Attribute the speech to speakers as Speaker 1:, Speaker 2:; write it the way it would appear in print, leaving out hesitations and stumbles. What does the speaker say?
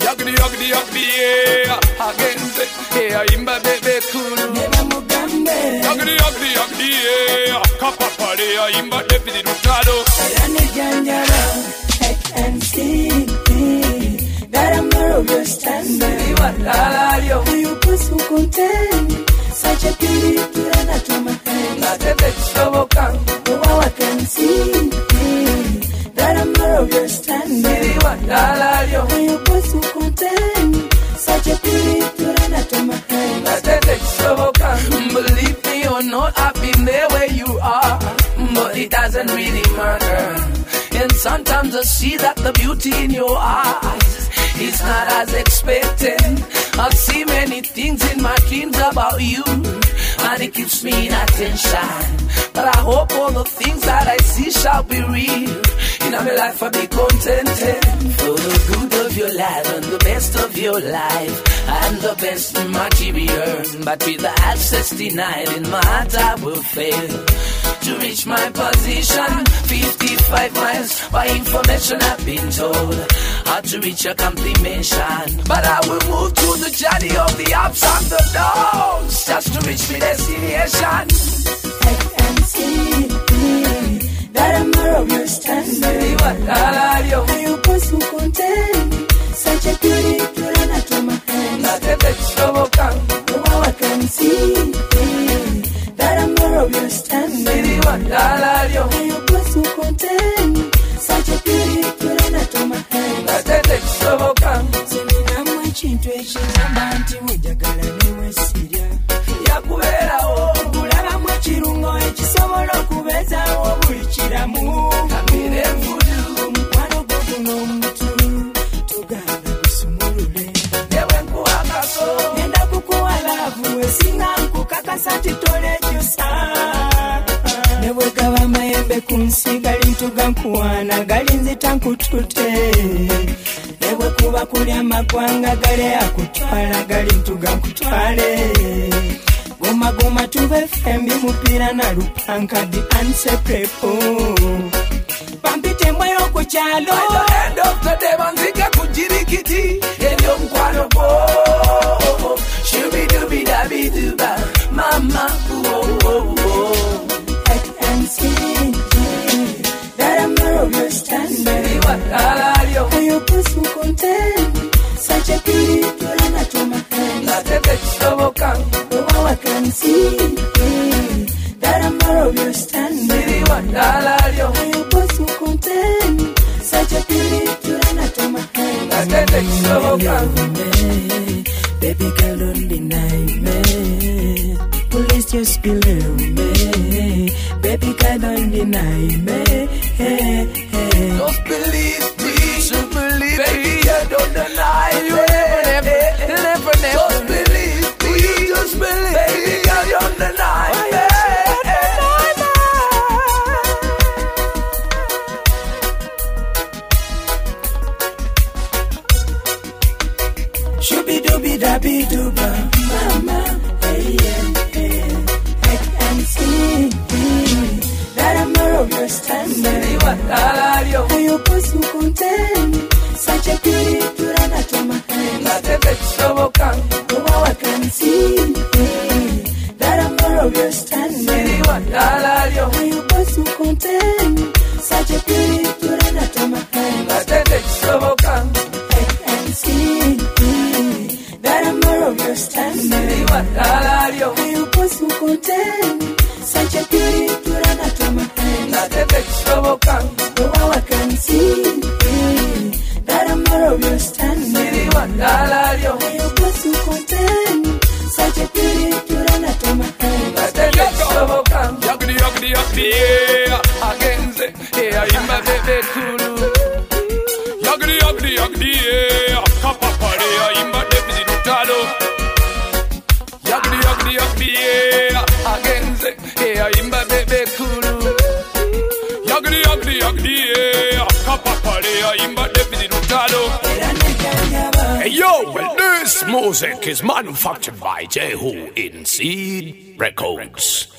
Speaker 1: Yagdi, yagdi, yagdi, yeah. Again, yeah, imba bebe kulu.
Speaker 2: Neba mugambe.
Speaker 1: Yagdi, yagdi, yagdi, yeah. Kapa pare, imba deputy rutalo.
Speaker 2: Ayane janjara, heck and see. That I'm more of your standard. You put so content. Such a beauty to run out of my hand.
Speaker 1: Not a bit so come.
Speaker 2: Oh, I can see. That I'm more of your standard. You put so content. Such a beauty to run out of my hand.
Speaker 1: Not a bit so come. Believe me or not, I've been there where you are. But it doesn't really matter. And sometimes I see that the beauty in your eyes is not as expected. I see many things in my dreams about you, and it keeps me in attention. But I hope all the things that I see shall be real. In my life I'll be contented. For the good of your life and the best of your life and the best material. But with the access denied in my heart I will fail to reach my position. 55 miles by information I've been told. How to reach a completion. But I will move through the journey of the ups and the downs just to reach my destination.
Speaker 2: I can see that I'm more of your standard. You put so content. Such a beauty to run out of my hand. Oh, I can see that I'm more of your standard. You put so content. Such a beauty to run out of my hand. Sininamu ekintu ekigamba nti mujagala niwesirya yakubeerawo okulabamu ekirungo ekisobola okubeezaawo buli kiramu kamire envudu omukwano gwo guno omutu tuganda gusumulule newe nkuwa akaso ngenda kukuwa laavu esinga nkukakasa nti tolejjusa newe gaba amayembe ku nsi gali ntuga nkuwaana gali nzita nkutute newe kuba kuli amagwanga gali akutwala gali ntuga nkutwale goma goma tube fembi mupiira na lupanka di unseparable pampite mweyo ku kyalo
Speaker 1: end of the day banzike ku jirikiti ebyo mukwano gwo shubidubidabiduba mama
Speaker 2: I can see that I'm more of your standard. You put so content. Such a beauty to run out of my hand. Oh, I can see that I'm more of your standard. You put so content. Such a beauty to run out of my hand. Baby girl, don't deny me. Please just believe me. Baby girl, don't deny me.
Speaker 1: Just believe me, just believe me. Baby girl, don't deny me. Never. Just believe me, just believe me. Baby girl, don't deny me.
Speaker 2: Shooby-dooby-dabby-dooba, mama, hey. I can see that I'm more of your standard. You put so content. Such a beauty to run out of my hand. Oh, I can see that I'm more of your standard. You put so content. Such a beauty to run out of my hand. I can see that I'm more of your standard. You put so content. Such a beauty to run out of my hand. Oh, I can see that I'm more of your standard. You put so content. Such a beauty to run out of my hand.
Speaker 1: Yagdi, yagdi, yagdi, yeah. Again, yeah, imba bebe kulu. Yagdi, yagdi, yagdi, yeah. Kapa pare, imba deputy rutalo. Yagdi, yagdi, yagdi, yeah. Again, yeah, imba bebe kulu. Yagdi, yagdi, yagdi, yeah. Kapa pare, imba deputy rutalo. Hey yo, well, this music is manufactured by Jehu in Seed Records.